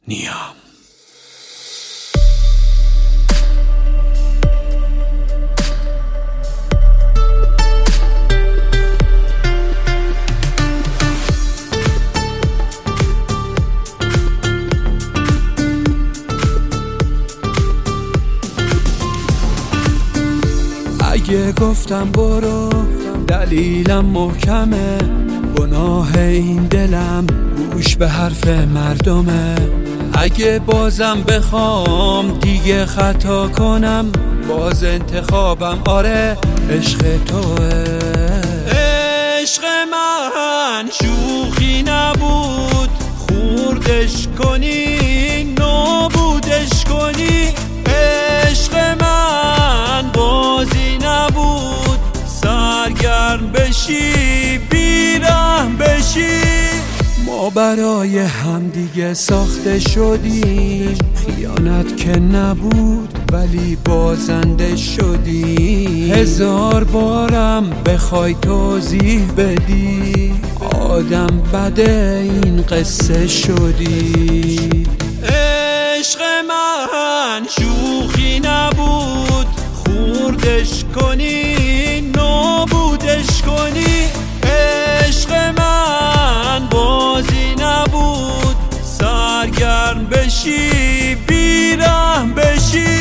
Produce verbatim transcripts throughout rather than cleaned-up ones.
نیام. اگه گفتم برو دلیلم محکمه، گناه این دلم گوش به حرف مردمه. اگه بازم بخوام دیگه خطا کنم، باز انتخابم آره عشق توه. عشق من شوخی نبود، خوردش کنی نابودش کنی. عشق من بازی نبود، سرگرم بشی بیرحم بشی. ما برای هم دیگه ساخته شدیم، خیانت که نبود ولی بازنده شدی. هزار بارم بخوای توضیح بدی، آدم بده این قصه شدی. عشق من شوخی نبود، خوردش کنی نابودش کنی. عشق من بازی نبود، سرگرم بشی بیرحم بشی.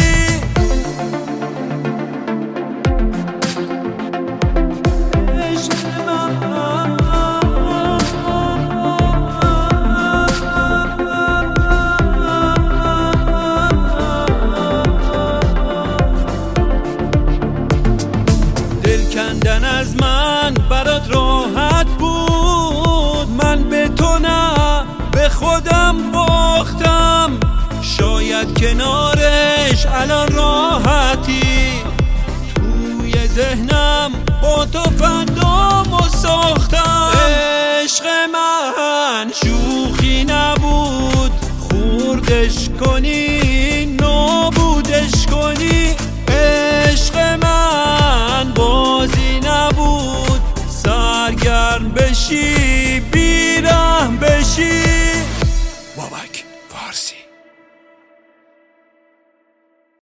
کندن از من برات راحت بود، من به تو نه به خودم باختم. شاید کنارش الان راحتی، توی ذهنم با تو فردامو ساختم. عشق من شوخی نبود، خوردش کنی نابودش کنی. عشق من بازی نبود، سرگرم بشی بیرحم بشی. بابک